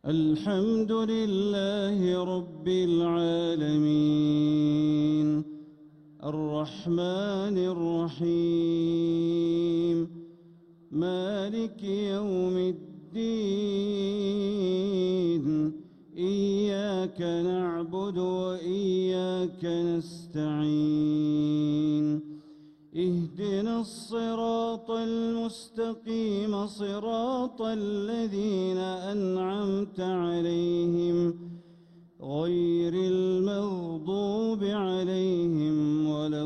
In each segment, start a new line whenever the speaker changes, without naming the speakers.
الحمد لله رب العالمين الرحمن الرحيم مالك يوم الدين إياك نعبد وإياك نستعين اهدنا الصراط المستقيم صراط الذين أنعمت عليهم غير المغضوب عليهم ولا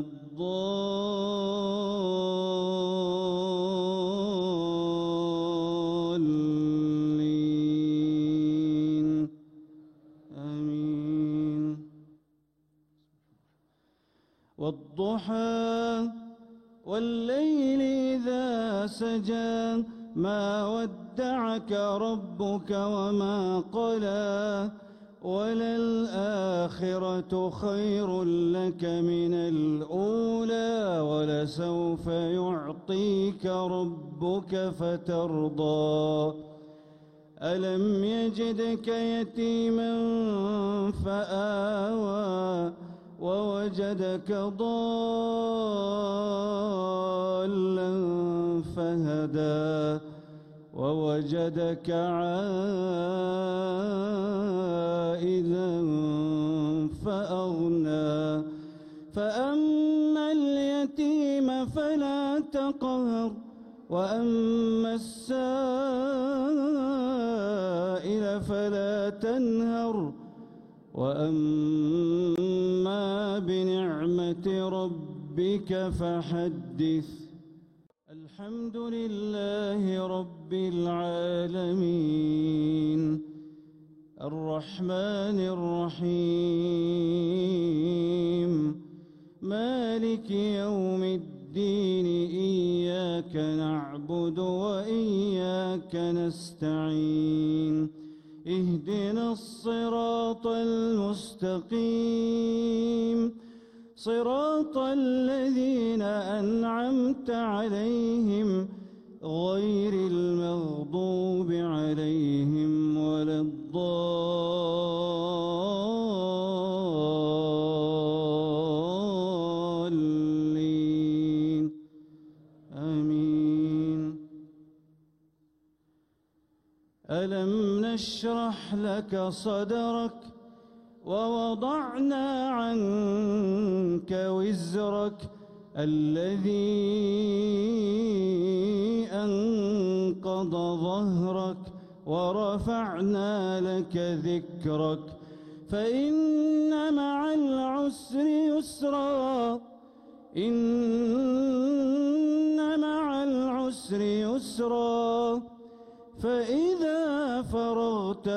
الضالين آمين. والضحى والليل إذا سجى ما ودعك ربك وما قلى وللآخرة خير لك من الأولى ولسوف يعطيك ربك فترضى ألم يجدك يتيما فآوى ووجدك ضالا فهدى ووجدك عائلا فأغنى فأما اليتيم فلا تقهر وأما السائل فلا تنهر وأما بنعمة ربك فحدث. الحمد لله رب العالمين الرحمن الرحيم مالك يوم الدين إياك نعبد وإياك نستعين اهدنا الصراط المستقيم صراط الذين أنعمت عليهم غير المغضوب عليهم ولا الضالين آمين. ألم نشرح لك صدرك ووضعنا عنك وزرك الذي أنقض ظهرك ورفعنا لك ذكرك فإن مع العسر يسرا إن مع العسر يسرا فإذا فرغت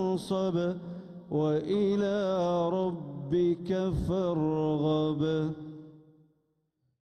فانصب وإلى ربك فارغب.